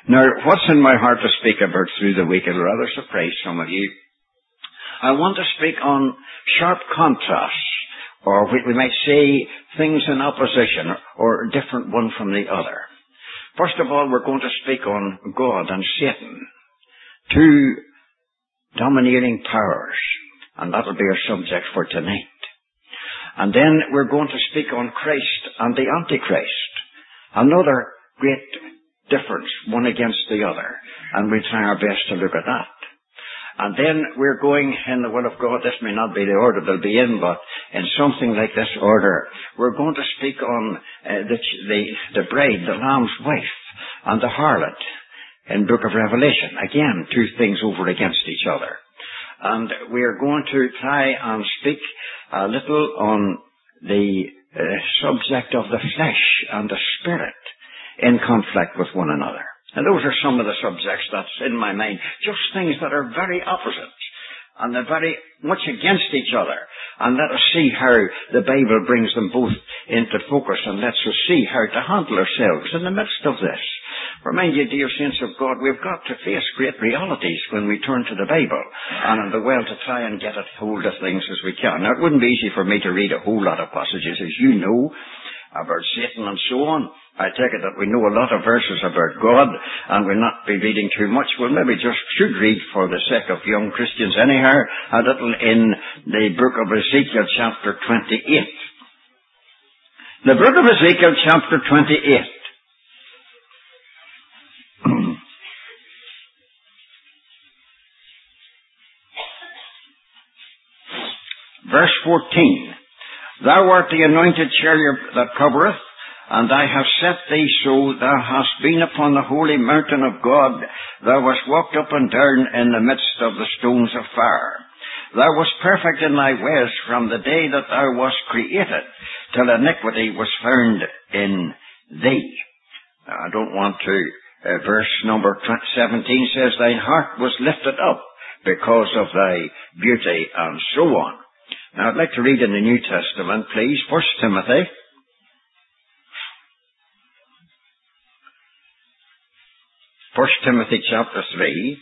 Now, what's in my heart to speak about through the week, it'll rather surprise some of you. I want to speak on sharp contrasts, or we might say things in opposition, or different one from the other. First of all, we're going to speak on God and Satan, two domineering powers, and that'll be our subject for tonight. And then we're going to speak on Christ and the Antichrist, another great difference, one against the other, and we'll try our best to look at that. And then we're going, in the will of God, this may not be the order they'll be in, but in something like this order, we're going to speak on the bride, the Lamb's wife, and the harlot in Book of Revelation. Again, two things over against each other. And we're going to try and speak a little on the subject of the flesh and the spirit in conflict with one another. And those are some of the subjects that's in my mind. Just things that are very opposite. And they're very much against each other. And let us see how the Bible brings them both into focus and lets us see how to handle ourselves in the midst of this. Remind you, dear saints of God, we've got to face great realities when we turn to the Bible. And in the well to try and get a hold of things as we can. Now, it wouldn't be easy for me to read a whole lot of passages, as you know, about Satan and so on. I take it that we know a lot of verses about God, and we'll not be reading too much. We'll maybe just should read, for the sake of young Christians anyhow, a little in the book of Ezekiel chapter 28. The book of Ezekiel chapter 28. Verse 14. Thou art the anointed cherub that covereth, and I have set thee so, thou hast been upon the holy mountain of God, thou hast walked up and down in the midst of the stones of fire. Thou wast perfect in thy ways from the day that thou wast created, till iniquity was found in thee. Now, I don't want to, verse number 17 says, thine heart was lifted up because of thy beauty, and so on. Now, I'd like to read in the New Testament, please, 1 Timothy. 1 Timothy chapter 3.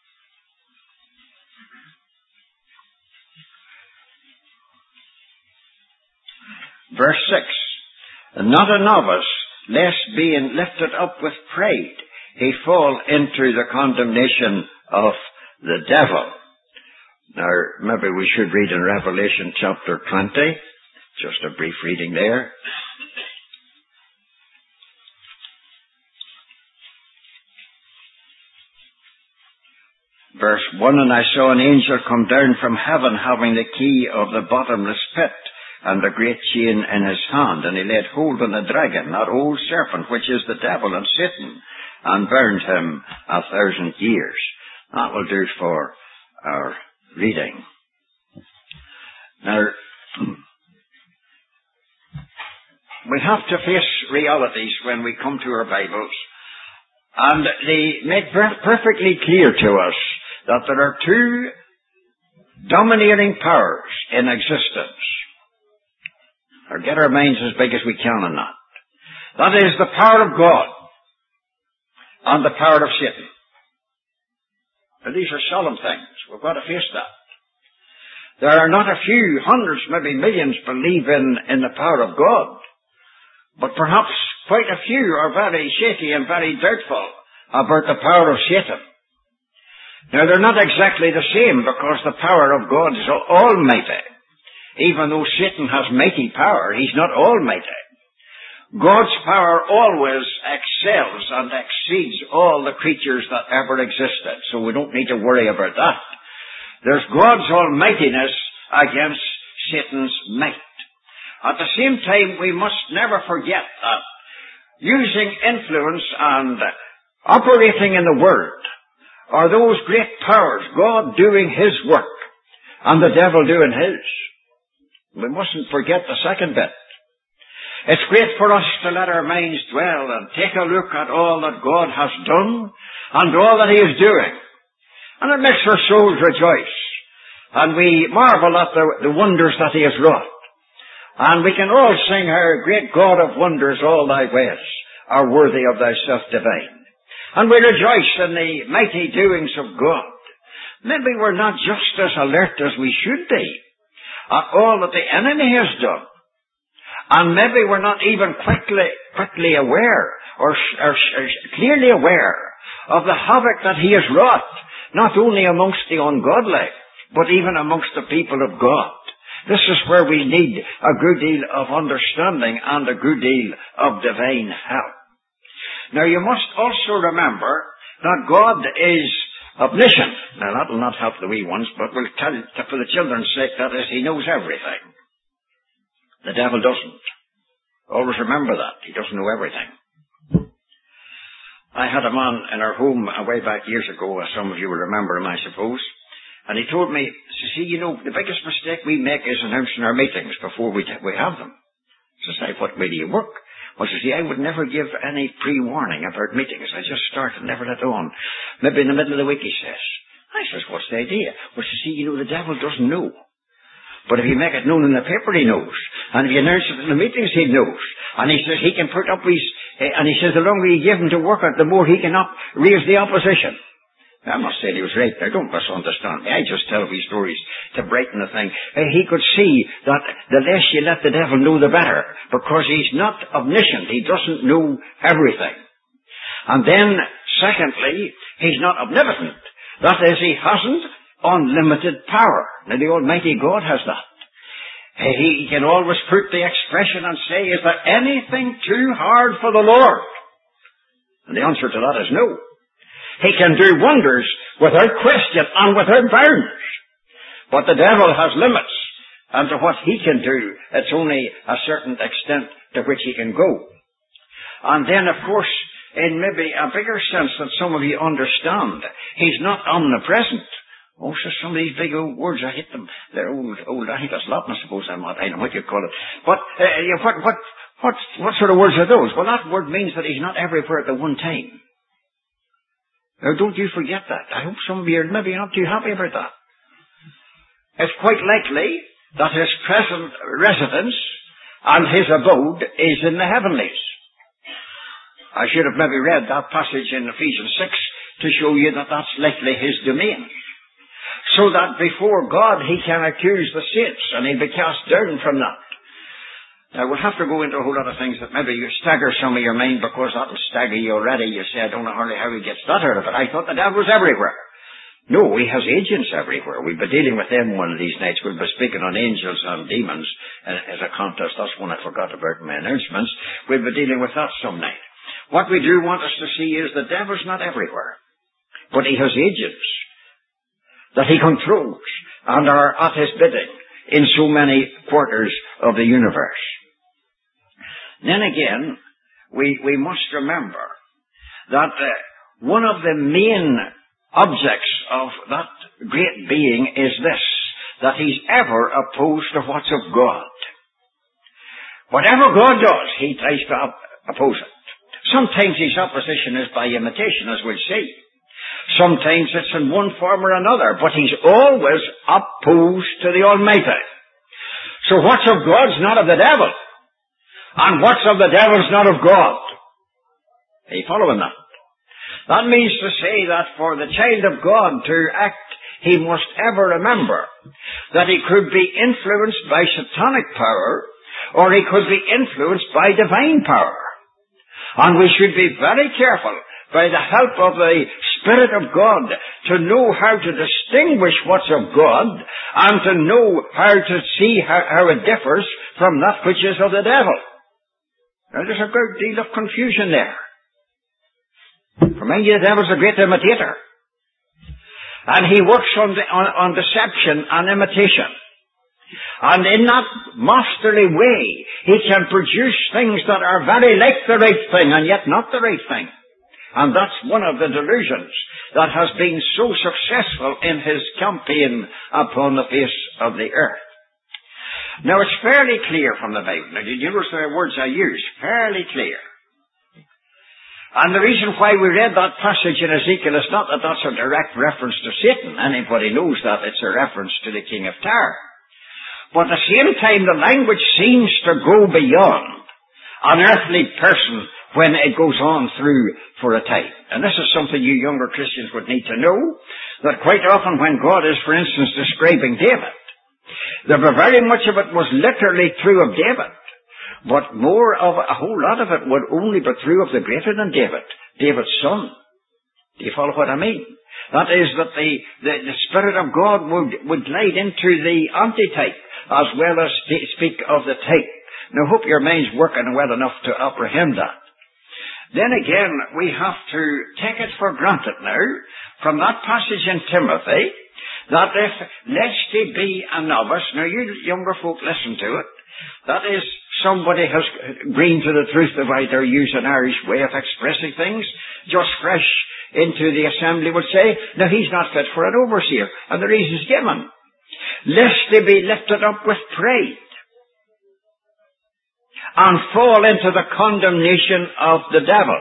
Verse 6. Not a novice, lest being lifted up with pride, he fall into the condemnation of the devil. Now, maybe we should read in Revelation chapter 20. Just a brief reading there. Verse 1, and I saw an angel come down from heaven, having the key of the bottomless pit, and a great chain in his hand. And he laid hold on the dragon, that old serpent, which is the devil and Satan, and bound him 1,000 years. That will do for our reading. Now, we have to face realities when we come to our Bibles, and they make perfectly clear to us that there are two domineering powers in existence. Or get our minds as big as we can on that. That is the power of God and the power of Satan. Now, these are solemn things. We've got to face that. There are not a few, hundreds, maybe millions believe in the power of God. But perhaps quite a few are very shaky and very doubtful about the power of Satan. Now, they're not exactly the same, because the power of God is almighty. Even though Satan has mighty power, he's not almighty. God's power always excels and exceeds all the creatures that ever existed, so we don't need to worry about that. There's God's almightiness against Satan's might. At the same time, we must never forget that using influence and operating in the world are those great powers, God doing his work and the devil doing his. We mustn't forget the second bit. It's great for us to let our minds dwell and take a look at all that God has done and all that he is doing. And it makes our souls rejoice. And we marvel at the wonders that he has wrought. And we can all sing, how great God of wonders, all thy ways are worthy of thyself divine. and we rejoice in the mighty doings of God, maybe we're not just as alert as we should be at all that the enemy has done. And maybe we're not even quickly aware or clearly aware of the havoc that he has wrought, not only amongst the ungodly, but even amongst the people of God. This is where we need a good deal of understanding and a good deal of divine help. Now you must also remember that God is omniscient. Now that will not help the wee ones, but we'll tell you for the children's sake, that is, he knows everything. The devil doesn't. Always remember that. He doesn't know everything. I had a man in our home way back years ago, as some of you will remember him, I suppose. And he told me, see, you know, the biggest mistake we make is announcing our meetings before we have them. So I say, what way do you work? Well, see, I would never give any pre-warning about meetings. I just start and never let on. Maybe in the middle of the week, he says. I says, what's the idea? Well, see, you know, the devil doesn't know. But if you make it known in the paper, he knows. And if you announce it in the meetings, he knows. And he says he can put up his... and he says the longer you give him to work on, the more he can raise the opposition. I'm not saying he was right. Now, don't misunderstand me. I just tell these stories to brighten the thing. He could see that the less you let the devil know, the better. Because he's not omniscient. He doesn't know everything. And then, secondly, he's not omnipotent. That is, he hasn't unlimited power. Now, the Almighty God has that. He can always put the expression and say, is there anything too hard for the Lord? And the answer to that is no. He can do wonders without question and without bounds. But the devil has limits. And to what he can do, it's only a certain extent to which he can go. And then, of course, in maybe a bigger sense that some of you understand, he's not omnipresent. Oh, so some of these big old words, I hate them. They're old. I think that's Latin, I suppose. I don't know what you call it. But what sort of words are those? Well, that word means that he's not everywhere at the one time. Now, don't you forget that. I hope some of you are maybe not too happy about that. It's quite likely that his present residence and his abode is in the heavenlies. I should have maybe read that passage in Ephesians 6 to show you that that's likely his domain. So that before God he can accuse the saints and he'll be cast down from that. Now we'll have to go into a whole lot of things that maybe you stagger some of your mind, because that will stagger you already. You say, I don't know hardly how he gets that out of it. I thought the devil was everywhere. No, he has agents everywhere. We'll be dealing with them one of these nights. We'll be speaking on angels and demons as a contest. That's one I forgot about in my announcements. We'll be dealing with that some night. What we do want us to see is the devil's not everywhere, but he has agents that he controls and are at his bidding in so many quarters of the universe. Then again, we must remember that one of the main objects of that great being is this, that he's ever opposed to what's of God. Whatever God does, he tries to oppose it. Sometimes his opposition is by imitation, as we'll see. Sometimes it's in one form or another, but he's always opposed to the Almighty. So what's of God's not of the devil, and what's of the devil's not of God. Are you following that? That means to say that for the child of God to act, he must ever remember that he could be influenced by satanic power, or he could be influenced by divine power. And we should be very careful, by the help of the Spirit of God, to know how to distinguish what's of God, and to know how to see how it differs from that which is of the devil. Now, there's a great deal of confusion there. Remind you, the devil's a great imitator. And he works on deception and imitation. And in that masterly way, he can produce things that are very like the right thing, and yet not the right thing. And that's one of the delusions that has been so successful in his campaign upon the face of the earth. Now, it's fairly clear from the Bible. Now, did you notice the words I use? Fairly clear. And the reason why we read that passage in Ezekiel is not that that's a direct reference to Satan. Anybody knows that it's a reference to the king of Tyre. But at the same time, the language seems to go beyond an earthly person when it goes on through for a time. And this is something you younger Christians would need to know, that quite often when God is, for instance, describing David, very much of it was literally true of David, but more of a whole lot of it would only be true of the greater than David, David's son. Do you follow what I mean? That is, that the Spirit of God would glide into the antitype as well as speak of the type. Now, I hope your mind's working well enough to apprehend that. Then again, we have to take it for granted now, from that passage in Timothy, that if lest he be a novice, now you younger folk listen to it, that is, somebody has green to the truth, if I dare use an Irish way of expressing things, just fresh into the assembly would say, no, he's not fit for an overseer, and the reason's given. Lest they be lifted up with pride, and fall into the condemnation of the devil.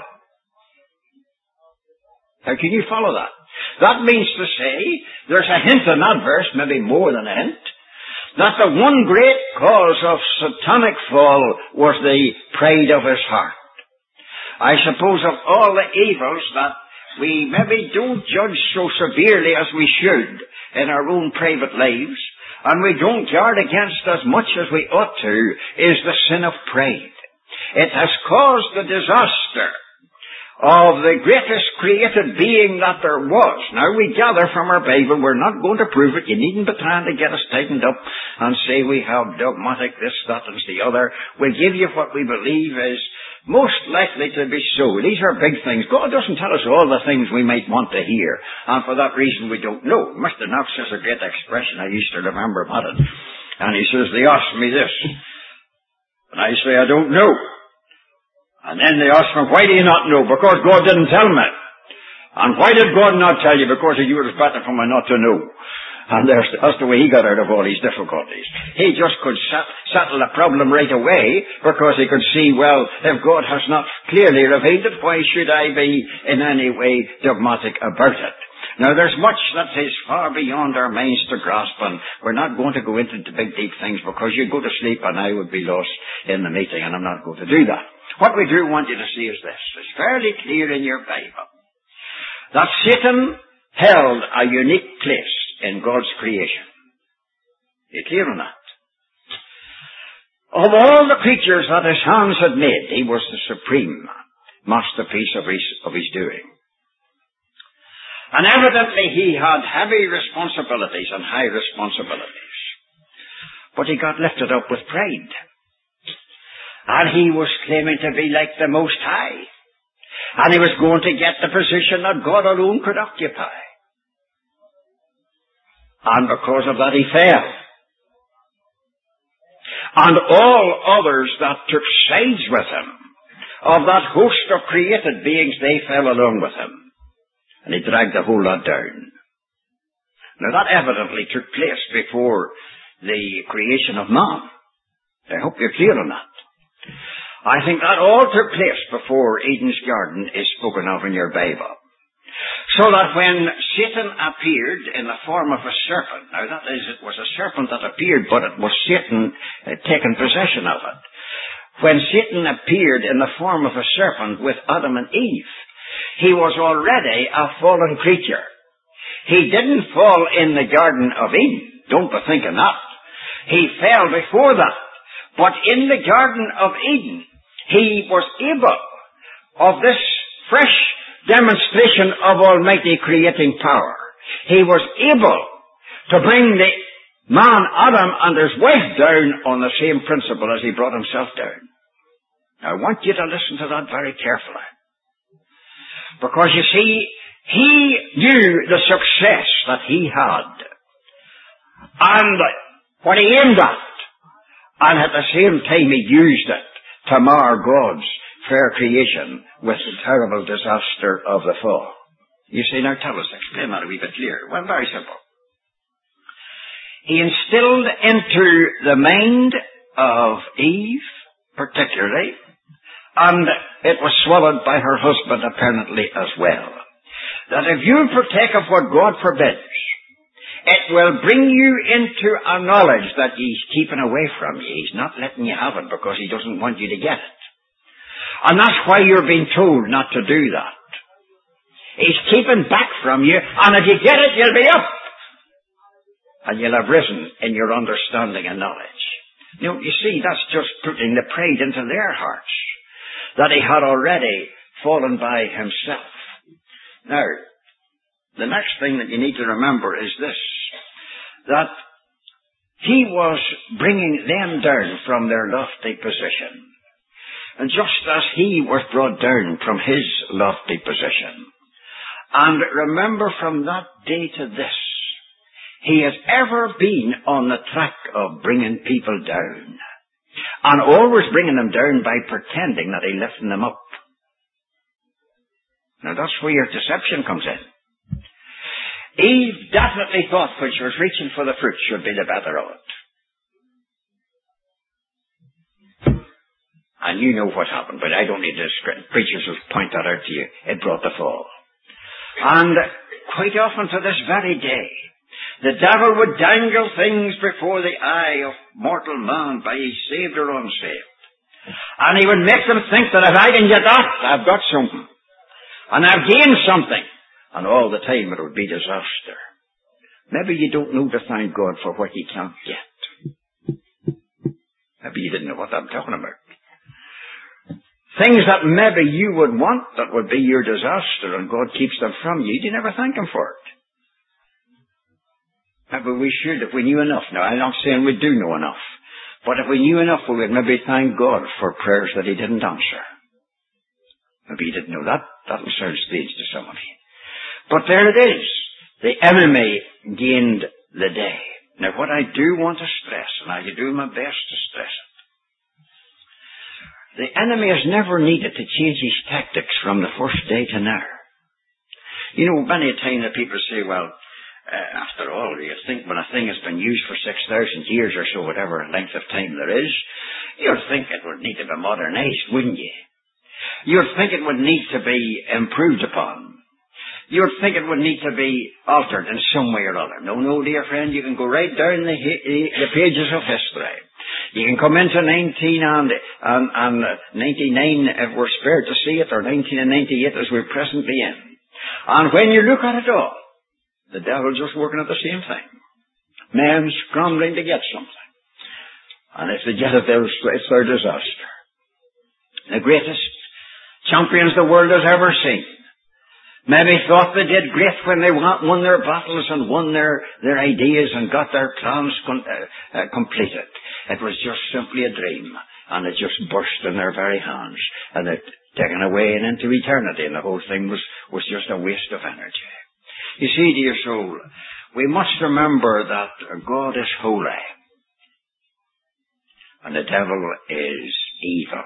How can you follow that? That means to say, there's a hint in that verse, maybe more than a hint, that the one great cause of satanic fall was the pride of his heart. I suppose of all the evils that we maybe don't judge so severely as we should in our own private lives, and we don't guard against as much as we ought to, is the sin of pride. It has caused the disaster of the greatest created being that there was. Now we gather from our Bible, we're not going to prove it. You needn't be trying to get us tightened up and say we have dogmatic this, that, and the other. We'll give you what we believe is most likely to be so. These are big things. God doesn't tell us all the things we might want to hear, and for that reason we don't know. Mr. Knox has a great expression. I used to remember about it. And he says, they asked me this. And I say, I don't know. And then they ask me, why do you not know? Because God didn't tell me. And why did God not tell you? Because he knew it was better for me not to know. And that's the way he got out of all these difficulties. He just could settle the problem right away because he could see, well, if God has not clearly revealed it, why should I be in any way dogmatic about it? Now, there's much that is far beyond our minds to grasp, and we're not going to go into the big, deep things because you'd go to sleep and I would be lost in the meeting, and I'm not going to do that. What we do want you to see is this. It's fairly clear in your Bible that Satan held a unique place in God's creation. You're clear on that? Of all the creatures that his hands had made, he was the supreme masterpiece of his doing. And evidently he had heavy responsibilities and high responsibilities. But he got lifted up with pride. And he was claiming to be like the Most High. And he was going to get the position that God alone could occupy. And because of that he fell. And all others that took sides with him, of that host of created beings, they fell along with him. And he dragged the whole lot down. Now that evidently took place before the creation of man. I hope you're clear on that. I think that all took place before Eden's garden is spoken of in your Bible. So that when Satan appeared in the form of a serpent, now that is, it was a serpent that appeared, but it was Satan taking possession of it. When Satan appeared in the form of a serpent with Adam and Eve, he was already a fallen creature. He didn't fall in the Garden of Eden. Don't be thinking that. He fell before that. But in the Garden of Eden, he was able of this fresh demonstration of almighty creating power. He was able to bring the man Adam and his wife down on the same principle as he brought himself down. I want you to listen to that very carefully. Because you see, he knew the success that he had. And what he aimed at, and at the same time he used it to mar God's fair creation with the terrible disaster of the fall. You see, now tell us, explain that a wee bit clearer. Well, very simple. He instilled into the mind of Eve, particularly, and it was swallowed by her husband apparently as well, that if you partake of what God forbids, it will bring you into a knowledge that he's keeping away from you. He's not letting you have it because he doesn't want you to get it. And that's why you're being told not to do that. He's keeping back from you, and if you get it, you'll be up. And you'll have risen in your understanding and knowledge. You see, that's just putting the pride into their hearts, that he had already fallen by himself. Now, the next thing that you need to remember is this, that he was bringing them down from their lofty position. And just as he was brought down from his lofty position. And remember, from that day to this, he has ever been on the track of bringing people down. And always bringing them down by pretending that he's lifting them up. Now that's where your deception comes in. Eve definitely thought when she was reaching for the fruit should be the better of it. And you know what happened, but I don't need to preachers will point that out to you. It brought the fall. And quite often to this very day, the devil would dangle things before the eye of mortal man, by he saved or unsaved. And he would make them think that if I can get that, I've got something. And I've gained something. And all the time it would be disaster. Maybe you don't know to thank God for what you can't get. Maybe you didn't know what I'm talking about. Things that maybe you would want that would be your disaster, and God keeps them from you. You never thank Him for it. Maybe we should, if we knew enough. Now, I'm not saying we do know enough. But if we knew enough, we would maybe thank God for prayers that He didn't answer. Maybe you didn't know that. That will sound strange to somebody. But there it is. The enemy gained the day. Now, what I do want to stress, and I do my best to stress it, the enemy has never needed to change his tactics from the first day to now. You know, many a time that people say, well, after all, you think when a thing has been used for 6,000 years or so, whatever length of time there is, you'd think it would need to be modernized, wouldn't you? You'd think it would need to be improved upon. You'd think it would need to be altered in some way or other. No, dear friend, you can go right down the pages of history. You can come into 1999 if we're spared to see it, or 1998 as we're presently in. And when you look at it all, the devil's just working at the same thing. Men scrambling to get something. And if they get it, it's their disaster. The greatest champions the world has ever seen maybe thought they did great when they won their battles and won their ideas and got their plans completed. It was just simply a dream, and it just burst in their very hands, and it taken away and into eternity, and the whole thing was just a waste of energy. You see, dear soul, we must remember that God is holy, and the devil is evil.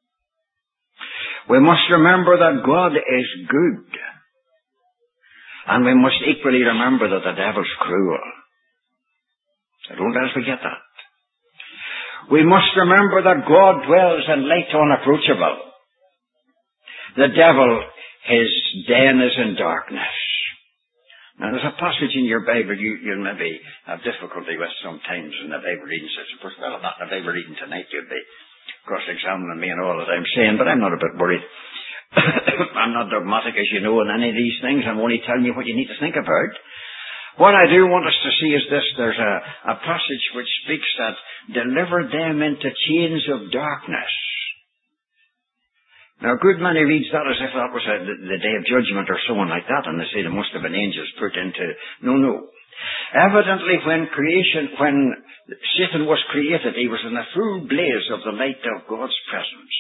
We must remember that God is good, and we must equally remember that the devil's cruel. So don't let us forget that. We must remember that God dwells in light unapproachable. The devil, his den is in darkness. Now, there's a passage in your Bible you'll maybe have difficulty with sometimes in the Bible reading. So, well, not in the Bible reading tonight. You'll be cross-examining me and all that I'm saying, but I'm not a bit worried. I'm not dogmatic, as you know, in any of these things. I'm only telling you what you need to think about. What I do want us to see is this. There's a passage which speaks that delivered them into chains of darkness. Now, a good many reads that as if that was the day of judgment or someone like that, and they say there must have been angels put into... No. Evidently, when Satan was created, he was in the full blaze of the light of God's presence.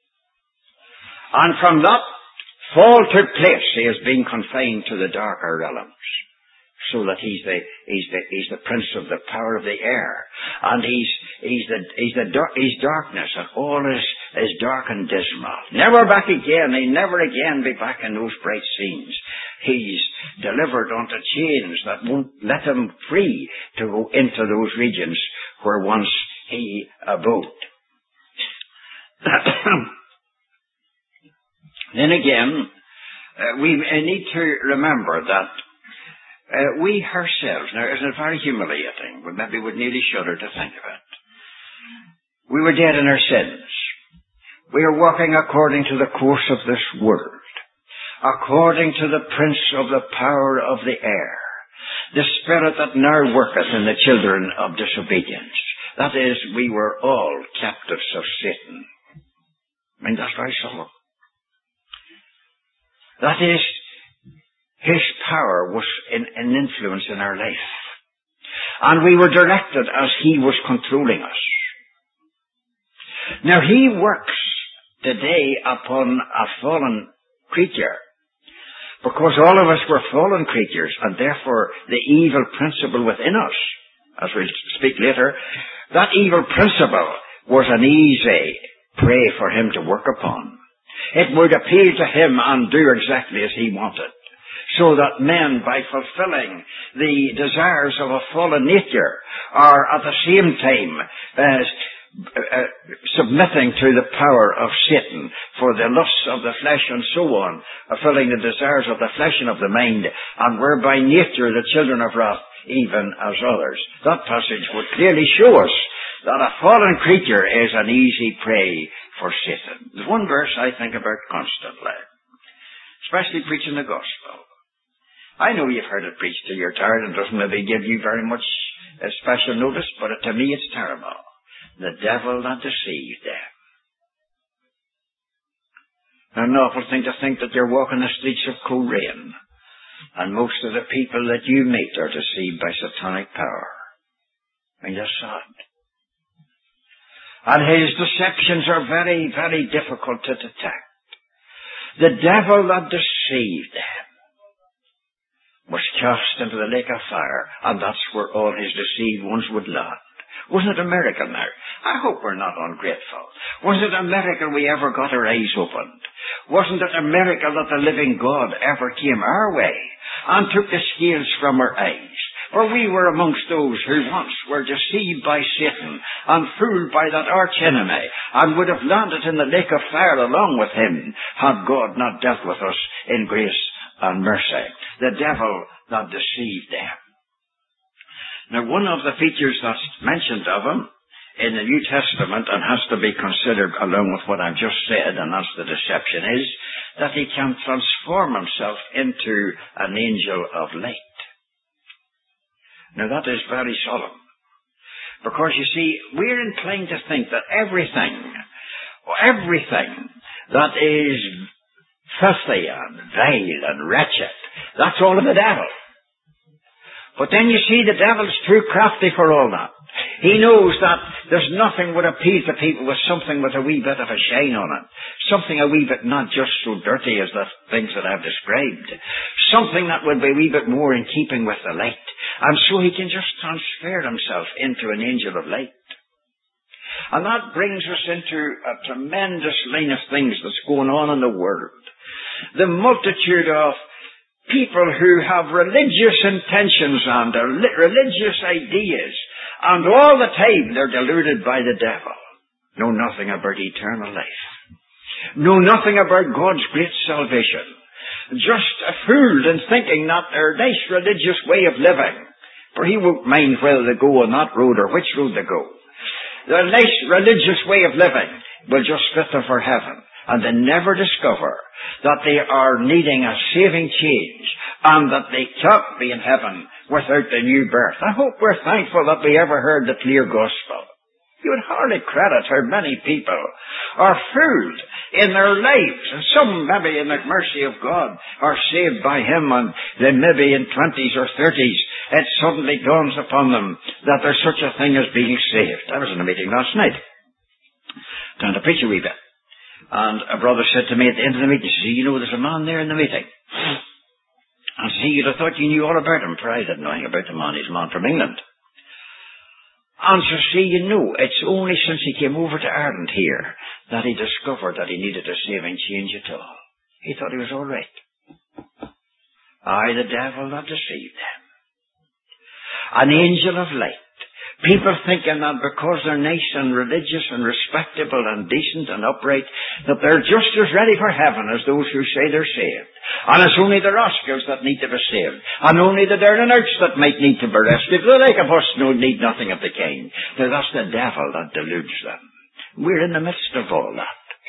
And from that fall took place, he is being confined to the darker realms. So that he's the prince of the power of the air, and he's darkness, and all is dark and dismal. Never back again. He'll never again be back in those bright scenes. He's delivered unto chains that won't let him free to go into those regions where once he abode. Then again, we need to remember that we ourselves, now isn't it very humiliating, but maybe would nearly shudder to think of it. We were dead in our sins. We are walking according to the course of this world, according to the prince of the power of the air, the spirit that now worketh in the children of disobedience. That is, we were all captives of Satan. I mean, that's very solemn. That is, his power was an influence in our life. And we were directed as he was controlling us. Now, he works today upon a fallen creature, because all of us were fallen creatures, and therefore the evil principle within us, as we'll speak later, that evil principle was an easy prey for him to work upon. It would appeal to him and do exactly as he wanted, so that men, by fulfilling the desires of a fallen nature, are at the same time submitting to the power of Satan for the lusts of the flesh and so on, fulfilling the desires of the flesh and of the mind, and were by nature the children of wrath, even as others. That passage would clearly show us that a fallen creature is an easy prey for Satan. There's one verse I think about constantly, especially preaching the gospel. I know you've heard it preached till you're tired and doesn't maybe give you very much special notice, but to me it's terrible. The devil that deceived them. An awful thing to think that you're walking the streets of Coleraine, and most of the people that you meet are deceived by satanic power. I mean, that's sad. And his deceptions are very, very difficult to detect. The devil that deceived them was cast into the lake of fire, and that's where all his deceived ones would land. Wasn't it a miracle now? I hope we're not ungrateful. Wasn't it a miracle we ever got our eyes opened? Wasn't it a miracle that the living God ever came our way and took the scales from our eyes? For we were amongst those who once were deceived by Satan and fooled by that arch enemy, and would have landed in the lake of fire along with him, had God not dealt with us in grace and mercy. The devil that deceived them. Now, one of the features that's mentioned of him in the New Testament, and has to be considered along with what I've just said, and that's the deception, is that he can transform himself into an angel of light. Now, that is very solemn, because you see, we're inclined to think that everything that is filthy and vile and wretched, that's all of the devil. But then you see, the devil's too crafty for all that. He knows that there's nothing would appeal to people with something with a wee bit of a shine on it. Something a wee bit not just so dirty as the things that I've described. Something that would be a wee bit more in keeping with the light. And so he can just transfer himself into an angel of light. And that brings us into a tremendous line of things that's going on in the world. The multitude of people who have religious intentions and religious ideas, and all the time they're deluded by the devil. Know nothing about eternal life. Know nothing about God's great salvation. Just fooled in thinking that their nice religious way of living, for he won't mind whether they go on that road or which road they go. Their nice religious way of living will just fit them for heaven. And they never discover that they are needing a saving change, and that they can't be in heaven without the new birth. I hope we're thankful that we ever heard the clear gospel. You would hardly credit how many people are fooled in their lives, and some maybe in the mercy of God are saved by him, and then maybe in 20s or 30s it suddenly dawns upon them that there's such a thing as being saved. I was in a meeting last night, trying to preach a wee bit. And a brother said to me at the end of the meeting, see, you know, there's a man there in the meeting. And see, you'd have thought you knew all about him, for I didn't know anything about the man. He's a man from England. And so see, you know, it's only since he came over to Ireland here that he discovered that he needed a saving change at all. He thought he was all right. The devil that deceived them. An angel of light. People thinking that because they're nice and religious and respectable and decent and upright, that they're just as ready for heaven as those who say they're saved. And it's only the rascals that need to be saved. And only the down and outs that might need to be rescued. The like of us no need nothing of the kind. Now that's the devil that deludes them. We're in the midst of all that.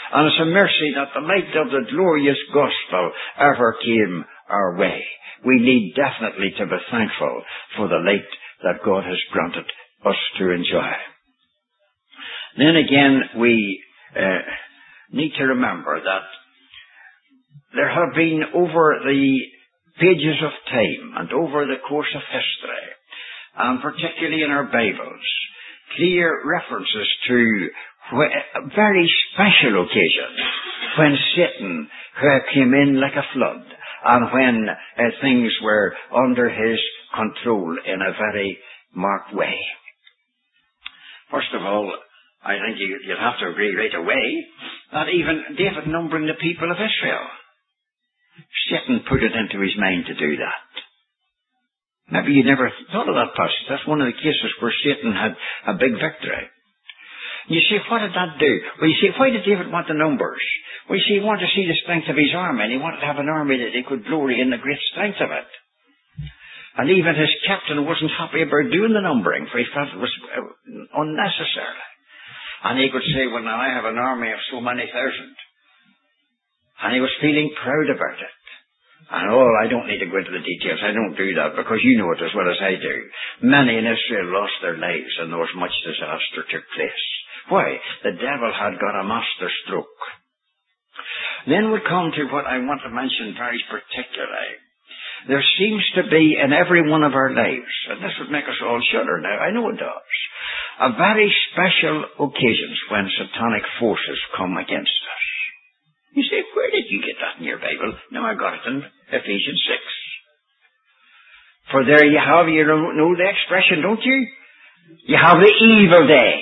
And it's a mercy that the light of the glorious gospel ever came our way. We need definitely to be thankful for the light that God has granted us to enjoy. Then again, we need to remember that there have been over the pages of time and over the course of history, and particularly in our Bibles, clear references to very special occasions when Satan came in like a flood and when things were under his control in a very marked way. First of all, I think you'll have to agree right away that even David numbering the people of Israel, Satan put it into his mind to do that. Maybe you never thought of that passage. That's one of the cases where Satan had a big victory. You see, what did that do? Well, you see, why did David want the numbers? Well, you see, he wanted to see the strength of his army, and he wanted to have an army that he could glory in the great strength of it. And even his captain wasn't happy about doing the numbering, for he felt it was unnecessary. And he could say, well, now I have an army of so many thousand. And he was feeling proud about it. And I don't need to go into the details. I don't do that because you know it as well as I do. Many in Israel lost their lives and there was much disaster took place. Why? The devil had got a master stroke. Then we come to what I want to mention very particularly. There seems to be in every one of our lives, and this would make us all shudder now, I know it does, a very special occasions when satanic forces come against us. You say, where did you get that in your Bible? No, I got it in Ephesians 6. For there you have, you know the expression, don't you? You have the evil day.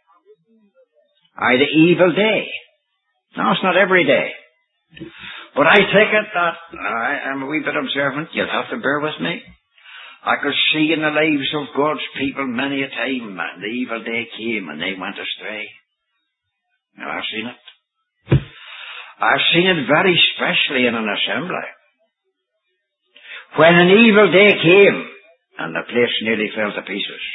The evil day. No, it's not every day. But I take it that, I'm a wee bit observant, you'll have to bear with me. I could see in the lives of God's people many a time, the evil day came and they went astray. Now, I've seen it. I've seen it very specially in an assembly. When an evil day came, and the place nearly fell to pieces.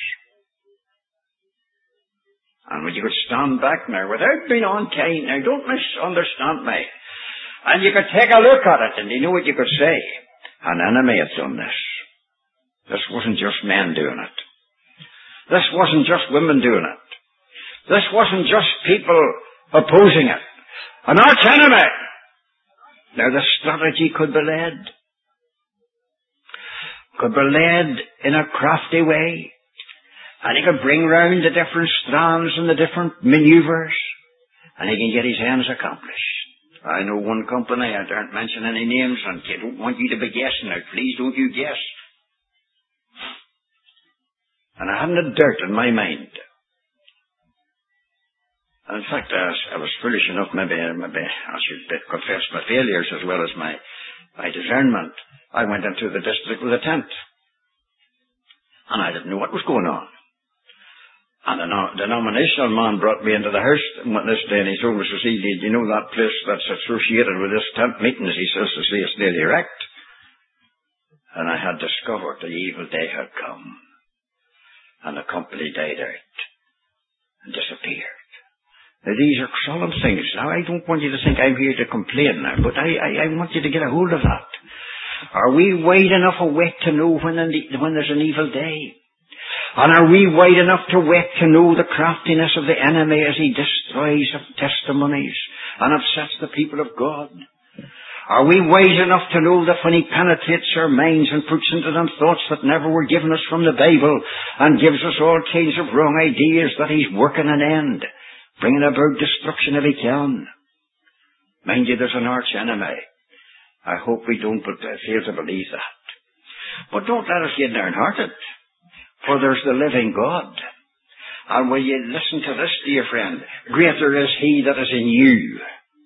And when you could stand back now, without being unkind, now don't misunderstand me, and you could take a look at it, and you know what you could say. An enemy had done this. This wasn't just men doing it. This wasn't just women doing it. This wasn't just people opposing it. An arch enemy. Now the strategy could be led. Could be led in a crafty way. And he could bring round the different strands and the different maneuvers. And he can get his ends accomplished. I know one company, I don't mention any names, and I don't want you to be guessing now. Please don't you guess. And I hadn't a dirt in my mind. In fact, I was foolish enough, maybe I should confess my failures as well as my discernment. I went into the district with a tent. And I didn't know what was going on. And the denominational man brought me into the house this day, and he told us, you know that place that's associated with this tent meetings? He says, it's nearly wrecked. And I had discovered the evil day had come. And the company died out and disappeared. Now, these are solemn things. Now, I don't want you to think I'm here to complain now, but I want you to get a hold of that. Are we wide enough awake to know when there's an evil day? And are we wide enough to wake to know the craftiness of the enemy as he destroys testimonies and upsets the people of God? Are we wise enough to know that when he penetrates our minds and puts into them thoughts that never were given us from the Bible and gives us all kinds of wrong ideas, that he's working an end, bringing about destruction if he can? Mind you, there's an arch enemy. I hope we don't fail to believe that. But don't let us get downhearted, for there's the living God. And will you listen to this, dear friend? Greater is he that is in you.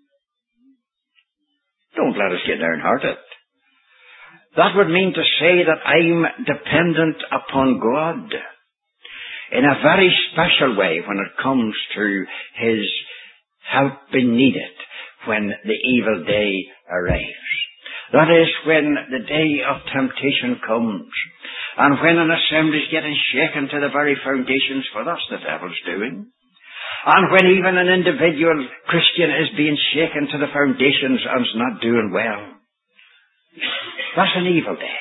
Don't let us get downhearted. That would mean to say that I'm dependent upon God in a very special way when it comes to his help being needed when the evil day arrives. That is, when the day of temptation comes, and when an assembly is getting shaken to the very foundations, for that's the devil's doing. And when even an individual Christian is being shaken to the foundations and is not doing well, that's an evil day.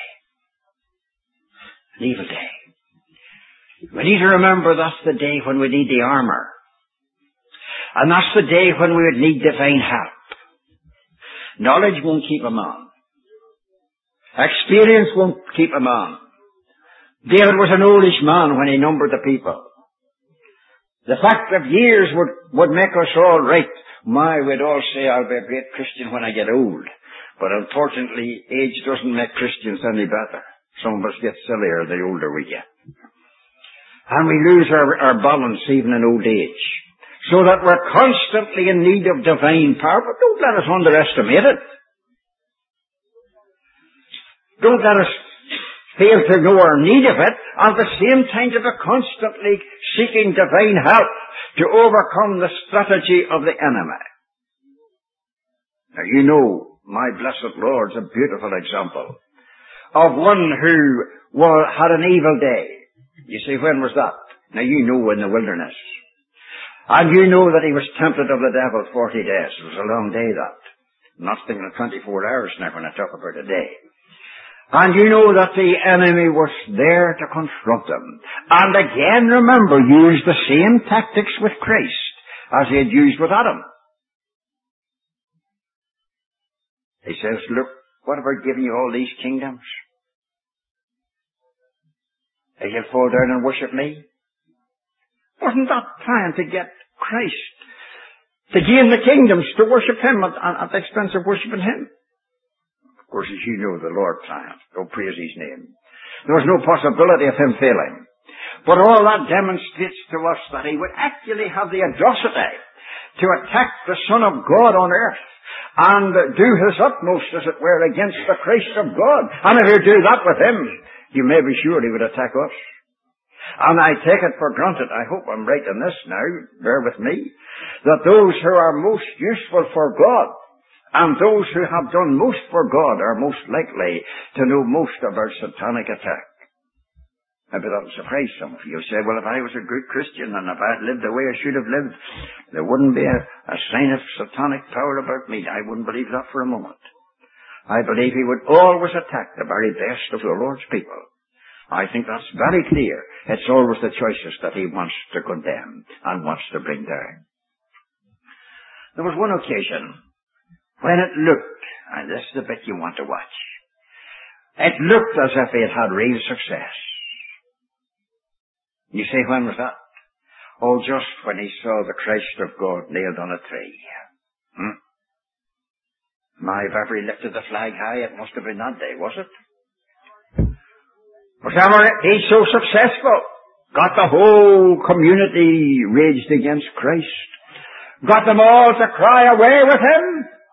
An evil day. We need to remember that's the day when we need the armor. And that's the day when we would need divine help. Knowledge won't keep a man. Experience won't keep a man. David was an oldish man when he numbered the people. The fact of years would make us all right. We'd all say I'll be a great Christian when I get old. But unfortunately, age doesn't make Christians any better. Some of us get sillier the older we get. And we lose our balance even in old age. So that we're constantly in need of divine power, but don't let us underestimate it. Don't let us fail to know our need of it, and at the same time to be constantly seeking divine help to overcome the strategy of the enemy. Now you know, my blessed Lord's a beautiful example of one who had an evil day. You see, when was that? Now you know, in the wilderness. And you know that he was tempted of the devil 40 days. It was a long day, that. I'm not thinking of 24 hours now when I talk about a day. And you know that the enemy was there to confront him. And again, remember, used the same tactics with Christ as he had used with Adam. He says, look, what have I given you all these kingdoms? And you'll fall down and worship me? Wasn't that trying to get Christ to gain the kingdoms, to worship him at the expense of worshiping him? Of course, as you know, the Lord triumphed. Oh, praise his name. There was no possibility of him failing. But all that demonstrates to us that he would actually have the audacity to attack the Son of God on earth and do his utmost, as it were, against the Christ of God. And if you do that with him, you may be sure he would attack us. And I take it for granted, I hope I'm right in this now, bear with me, that those who are most useful for God and those who have done most for God are most likely to know most about satanic attack. Maybe that'll surprise some of you. You'll say, well, if I was a good Christian and if I had lived the way I should have lived, there wouldn't be a sign of satanic power about me. I wouldn't believe that for a moment. I believe he would always attack the very best of the Lord's people. I think that's very clear. It's always the choices that he wants to condemn and wants to bring down. There was one occasion when it looked, and this is the bit you want to watch, it looked as if it had real success. You say, when was that? Oh, just when he saw the Christ of God nailed on a tree. If ever he lifted the flag high, it must have been that day, was it? Whatever, he's so successful. Got the whole community raged against Christ. Got them all to cry away with him.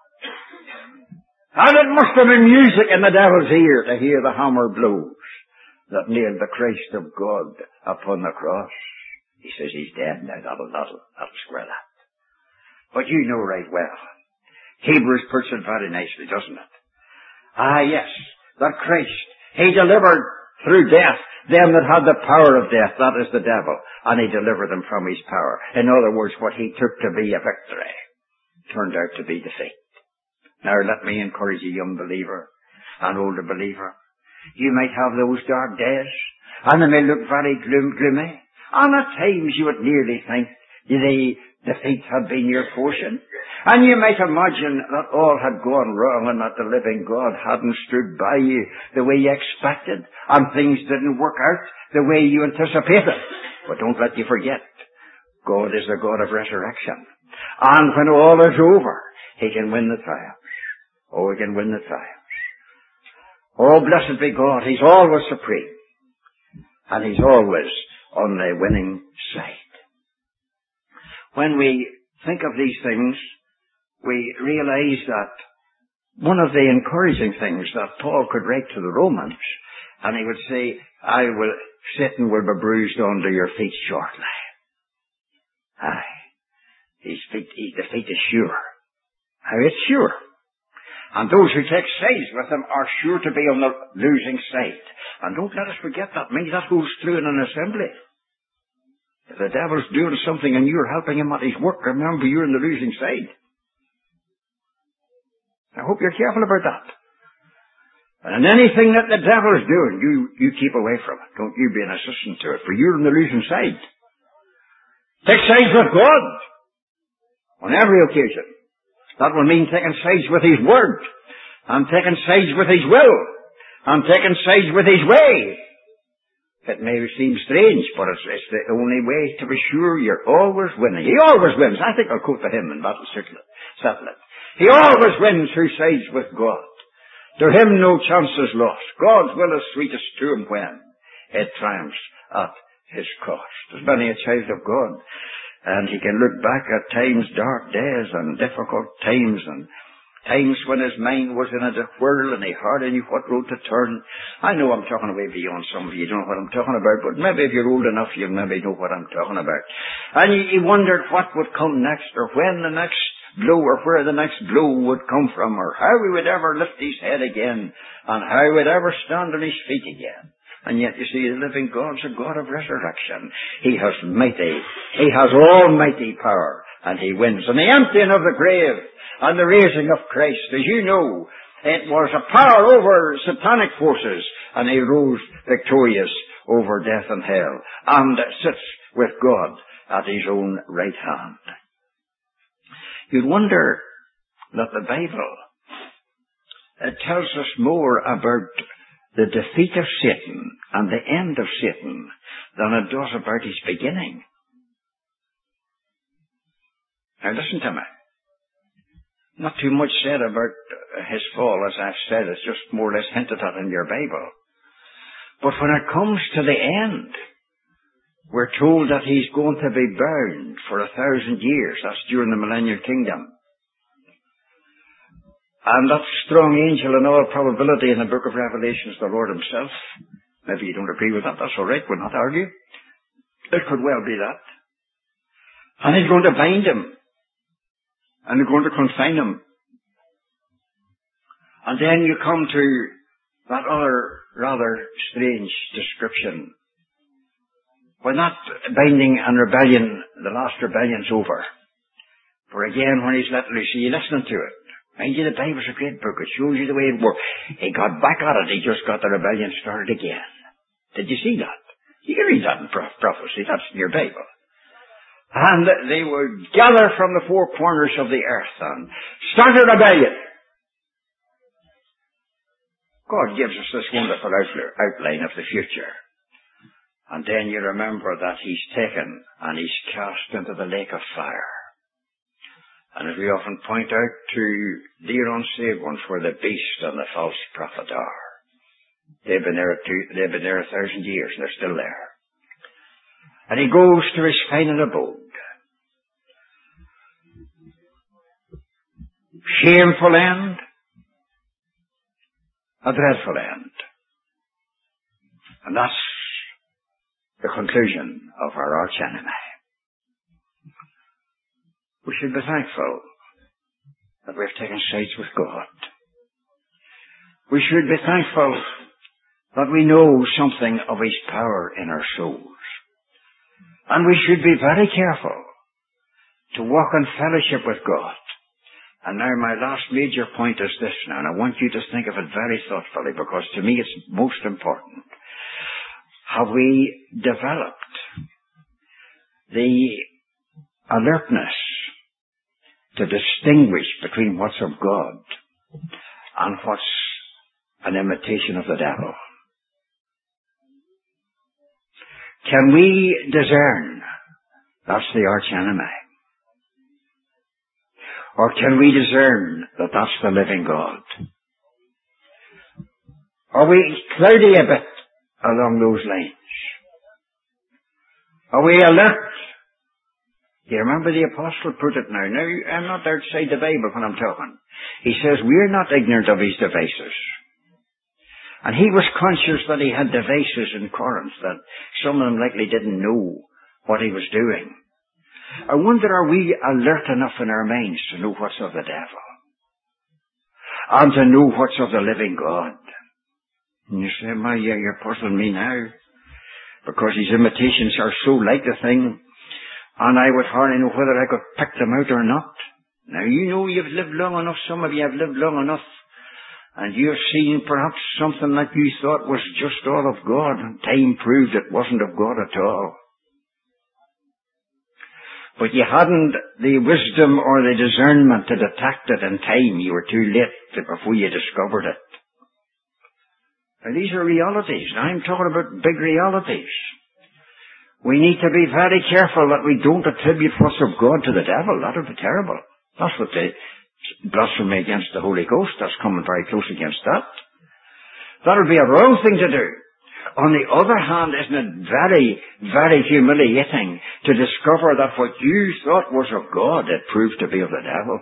And it must have been music in the devil's ear to hear the hammer blows that nailed the Christ of God upon the cross. He says he's dead now. That'll square that. But you know right well. Hebrews puts it very nicely, doesn't it? Ah, yes. That Christ, he delivered through death them that had the power of death, that is the devil, and he delivered them from his power. In other words, what he took to be a victory turned out to be defeat. Now let me encourage you, young believer, an older believer. You might have those dark days, and they may look very gloomy, and at times you would nearly think the defeat had been your portion. And you might imagine that all had gone wrong and that the living God hadn't stood by you the way you expected and things didn't work out the way you anticipated. But don't let you forget, God is the God of resurrection. And when all is over, he can win the triumphs. Oh, he can win the triumphs. Oh, blessed be God. He's always supreme. And he's always on the winning side. When we think of these things, we realize that one of the encouraging things that Paul could write to the Romans, and he would say, Satan will be bruised under your feet shortly. Aye. His defeat is sure. Aye, it's sure. And those who take sides with him are sure to be on the losing side. And don't let us forget that. Maybe that goes through in an assembly. If the devil's doing something and you're helping him at his work, remember you're on the losing side. I hope you're careful about that. And anything that the devil's doing, you keep away from it. Don't you be an assistant to it, for you're on the losing side. Take sides with God on every occasion. That will mean taking sides with His Word, and taking sides with His will, and taking sides with His way. It may seem strange, but it's the only way to be sure you're always winning. He always wins. I think I'll quote the hymn in Battle Settle It. He always wins who sides with God. To him no chance is lost. God's will is sweetest to him when it triumphs at his cost. There's many a child of God, and he can look back at times, dark days, and difficult times, and times when his mind was in a whirl and he hardly knew what road to turn. I know I'm talking way beyond some of you. You don't know what I'm talking about, but maybe if you're old enough, you maybe know what I'm talking about. And he wondered what would come next, or when the next blow, or where the next blow would come from, or how he would ever lift his head again, and how he would ever stand on his feet again. And yet, you see, the living God's a God of resurrection. He has almighty power, and He wins. And the emptying of the grave, and the raising of Christ, as you know, it was a power over satanic forces, and He rose victorious over death and hell, and sits with God at His own right hand. You'd wonder that the Bible, it tells us more about the defeat of Satan and the end of Satan than it does about his beginning. Now listen to me. Not too much said about his fall, as I've said. It's just more or less hinted at in your Bible. But when it comes to the end, we're told that he's going to be bound for 1,000 years. That's during the millennial kingdom. And that strong angel, in all probability, in the book of Revelation, is the Lord Himself. Maybe you don't agree with that. That's all right. We'll not argue. It could well be that. And He's going to bind him. And He's going to confine him. And then you come to that other rather strange description. When that binding and rebellion, the last rebellion's over. For again, when He's let loose, you listening to it. Mind you, the Bible's a great book. It shows you the way it works. He got back at it. He just got the rebellion started again. Did you see that? You can read that in prophecy. That's in your Bible. And they would gather from the four corners of the earth and start a rebellion. God gives us this wonderful outline of the future. And then you remember that He's taken and He's cast into the lake of fire. And as we often point out to dear unsaved ones, where the beast and the false prophet are. They've been there 1,000 years, and they're still there. And He goes to His final abode. Shameful end, a dreadful end. And that's the conclusion of our arch enemy. We should be thankful that we've taken sides with God. We should be thankful that we know something of His power in our souls. And we should be very careful to walk in fellowship with God. And now my last major point is this now, and I want you to think of it very thoughtfully, because to me it's most important. Have we developed the alertness to distinguish between what's of God and what's an imitation of the devil? Can we discern that's the arch enemy? Or can we discern that that's the living God? Are we cloudy a bit along those lines? Are we alert? Do you remember the apostle put it now? Now, I'm not outside the Bible when I'm talking. He says, we're not ignorant of his devices. And he was conscious that he had devices in Corinth, that some of them likely didn't know what he was doing. I wonder, are we alert enough in our minds to know what's of the devil? And to know what's of the living God? And you say, you're puzzling me now. Because his imitations are so like the thing. And I would hardly know whether I could pick them out or not. Now, you know you've lived long enough, some of you have lived long enough, and you've seen perhaps something that you thought was just all of God, and time proved it wasn't of God at all. But you hadn't the wisdom or the discernment to detect it in time. You were too late before you discovered it. Now, these are realities. Now, I'm talking about big realities. We need to be very careful that we don't attribute what's of God to the devil. That would be terrible. That's what the blasphemy against the Holy Ghost, that's coming very close against that. That would be a wrong thing to do. On the other hand, isn't it very, very humiliating to discover that what you thought was of God, it proved to be of the devil?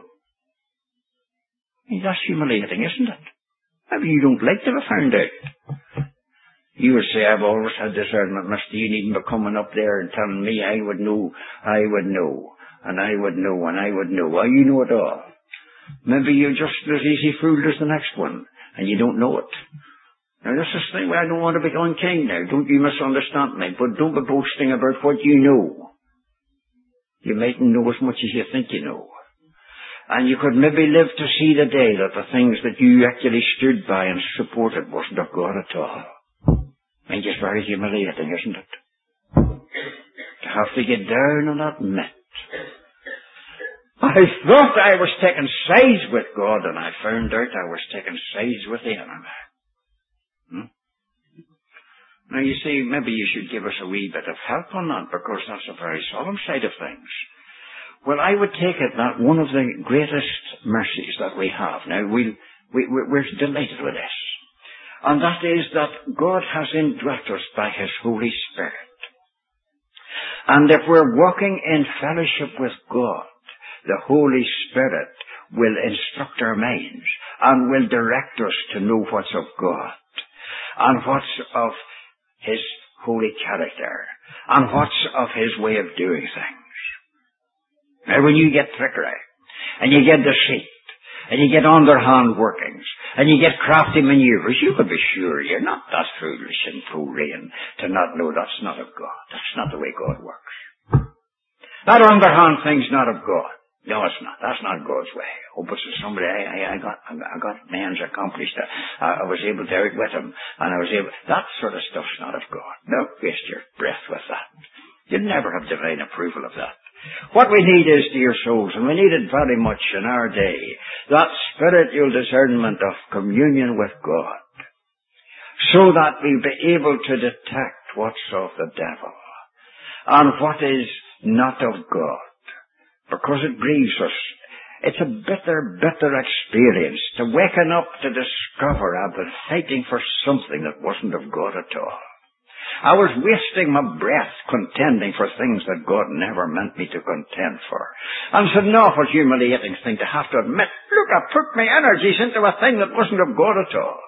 I mean, that's humiliating, isn't it? Maybe you don't like to be found out. You would say, I've always had discernment, mister. You needn't be coming up there and telling me I would know, and I would know, and I would know. Well, you know it all. Maybe you're just as easy fooled as the next one, and you don't know it. Now, this is the thing where I don't want to be unkind now. Don't you misunderstand me, but don't be boasting about what you know. You mightn't know as much as you think you know. And you could maybe live to see the day that the things that you actually stood by and supported wasn't of God at all. I think it's very humiliating, isn't it? To have to get down and admit. I thought I was taking sides with God, and I found out I was taking sides with the enemy. Now, you see, maybe you should give us a wee bit of help on that, because that's a very solemn side of things. Well, I would take it that one of the greatest mercies that we have, now, we're delighted with this, and that is that God has indwelt us by His Holy Spirit. And if we're walking in fellowship with God, the Holy Spirit will instruct our minds and will direct us to know what's of God and what's of His holy character and what's of His way of doing things. Now, when you get trickery and you get deceit and you get underhand workings and you get crafty maneuvers, you can be sure you're not that foolish and fool-laying to not know that's not of God. That's not the way God works. That underhand thing's not of God. No, it's not. That's not God's way. Oh, but somebody, I got man's accomplished. I was able to outwit him, and I was able. That sort of stuff's not of God. Don't waste your breath with that. You'll never have divine approval of that. What we need is, dear souls, and we need it very much in our day, that spiritual discernment of communion with God, so that we'll be able to detect what's of the devil and what is not of God. Because it grieves us. It's a bitter, bitter experience to waken up to discover I've been fighting for something that wasn't of God at all. I was wasting my breath contending for things that God never meant me to contend for. And it's an awful humiliating thing to have to admit, look, I put my energies into a thing that wasn't of God at all.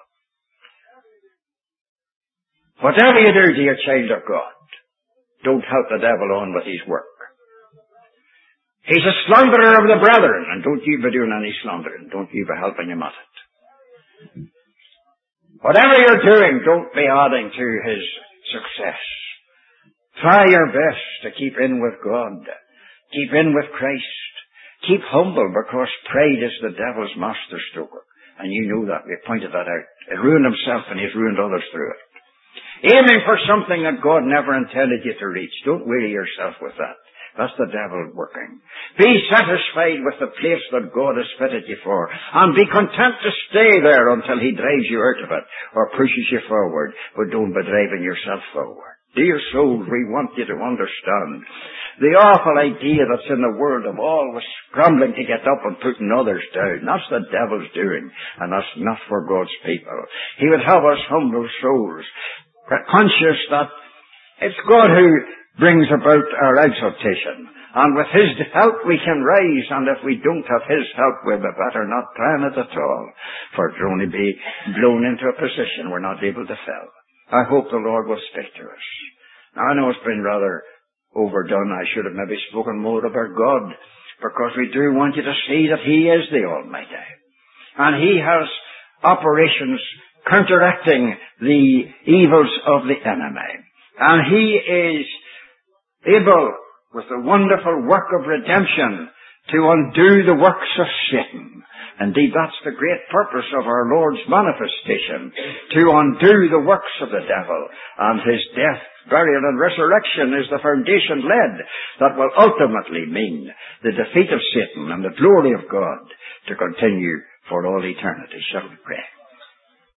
Whatever you do, dear child of God, don't help the devil on with his work. He's a slanderer of the brethren, and don't you be doing any slandering. Don't you be helping him at it. Whatever you're doing, don't be adding to his success. Try your best to keep in with God. Keep in with Christ. Keep humble, because pride is the devil's master stroke. And you know that. We pointed that out. He ruined himself and he's ruined others through it. Aiming for something that God never intended you to reach. Don't weary yourself with that. That's the devil working. Be satisfied with the place that God has fitted you for, and be content to stay there until He drives you out of it or pushes you forward, but don't be driving yourself forward. Dear souls, we want you to understand the awful idea that's in the world of always scrambling to get up and putting others down. That's the devil's doing, and that's not for God's people. He would have us humble souls, conscious that it's God who brings about our exaltation. And with His help we can rise, and if we don't have His help, we'll be better not trying it at all, for it will only be blown into a position we're not able to fill. I hope the Lord will speak to us. Now, I know it's been rather overdone. I should have maybe spoken more about God, because we do want you to see that He is the Almighty. And He has operations counteracting the evils of the enemy. And He is able with the wonderful work of redemption to undo the works of Satan. Indeed, that's the great purpose of our Lord's manifestation, to undo the works of the devil. And his death, burial, and resurrection is the foundation lead that will ultimately mean the defeat of Satan and the glory of God to continue for all eternity. Shall we pray?